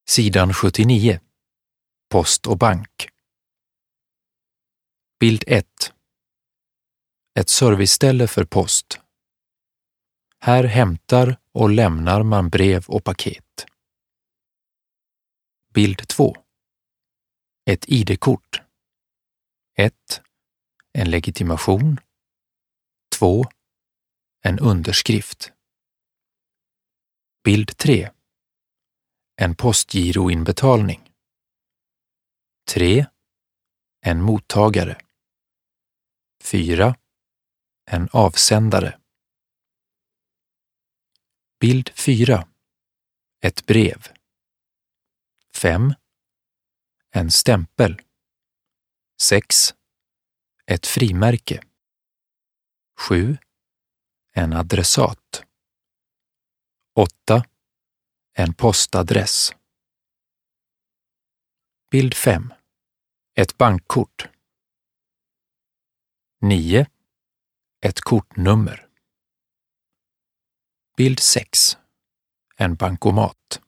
Sidan 79. Post och bank. Bild 1. Ett serviceställe för post. Här hämtar och lämnar man brev och paket. Bild 2. Ett ID-kort. 1. En legitimation. 2. En underskrift. Bild 3. En postgiroinbetalning. 3. En mottagare. 4. En avsändare. Bild 4. Ett brev. 5. En stämpel. 6. Ett frimärke. 7. En adressat. 8. En postadress. Bild 5. Ett bankkort. 9. Ett kortnummer. Bild 6. En bankomat.